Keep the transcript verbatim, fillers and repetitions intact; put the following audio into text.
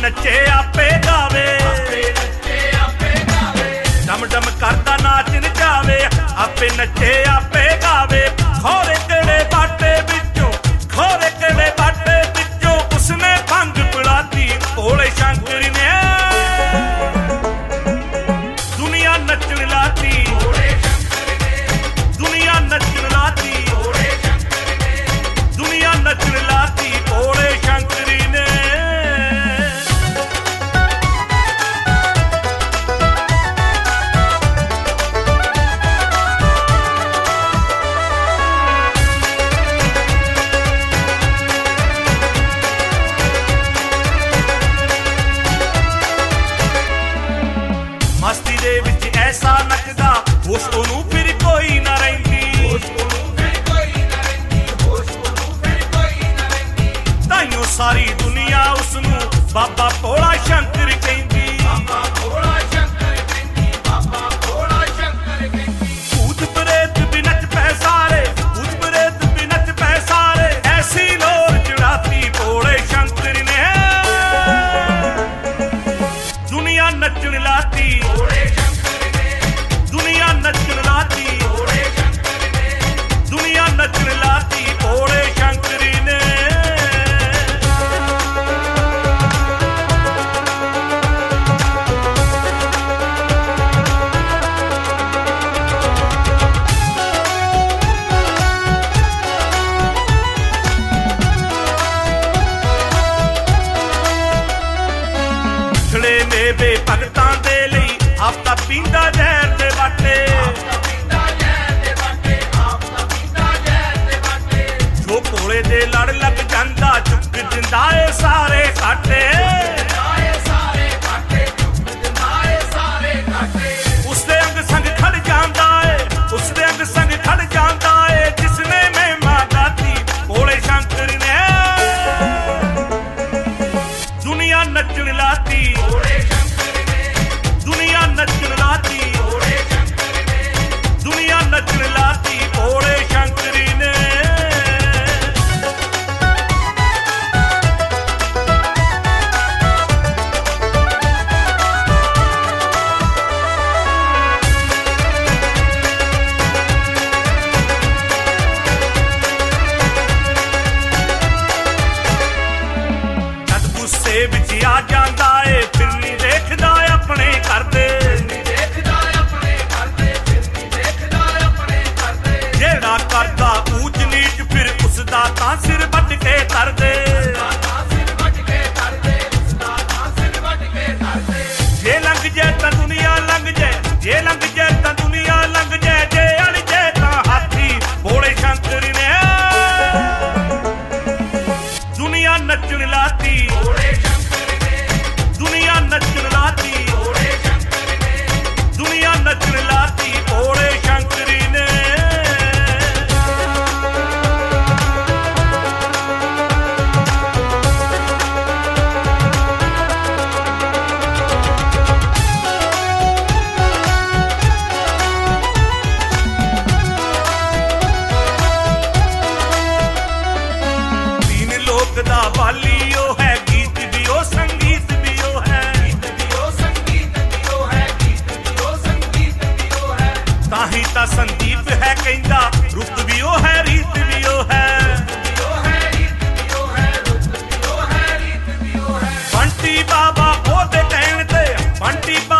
नचे आपे गावे, डम डम करदा नाच नचावे, आपे नचे आपे गावे। खोरे केड़े बाटे विचों, खोरे केड़े बाटे विचों उसने भंग पिलाती भोले शंकर ने दुनिया नचन लाती, दुनिया नचन लाती, दुनिया नचन लाती भोले शंकर ने। मस्ती दे विच ऐसा नचदा होश ओनू फिर कोई ना रहिंदी, ताइयों सारी दुनिया उसनू बाबा भोला शंकर कहंदी। भूत प्रेत भी नच पै सारे, भूत प्रेत भी नच पै सारे, ऐसी लोर चढ़ाती भोले शंकर ने दुनिया नचन लाती, दुनिया नचन लाती, दुनिया नचन लाती भोले शंकर ने। छड़े मेवे भगतां दे लई आपदा पींदा जहर दे बाटे, जो भोले दे लड़ लग जांदा चुक दिंदा ए सारे घाटे। उसदे अंग संग खड़ जांदा ए, उसदे अंग संग खड़ जांदा ए जिसने महिमा गाती भोले शंकर ने दुनिया नचन लाती, दुनिया नचन लाती, दुनिया नचन लाती भोले शंकर ने। जद गुस्से विच आ जांदा ए फिर नहीं देखदा अपने घर दे, जेड़ा करदा ऊंच नीच फिर उसदा तां सिर वट के कर दे। जे लंघ जाए तां दुनिया लंघ जाए, जे लंघ जाए तां दुनिया लंघ जाए, जे अड़ जाए तां हाथी भोले शंकर ने दुनिया नचन लाती, दुनिया नचन लाती, दुनिया नचन लाती भोले शंकर ने। तीन लोक दा वाली ओ है, गीत भी ओ संगीत भी ओ है, ताही ता संदीप है कहंदा रुत भी ओ है, रीत भी ओ है। बंटी बाबा ओदे कहण ते, बंटी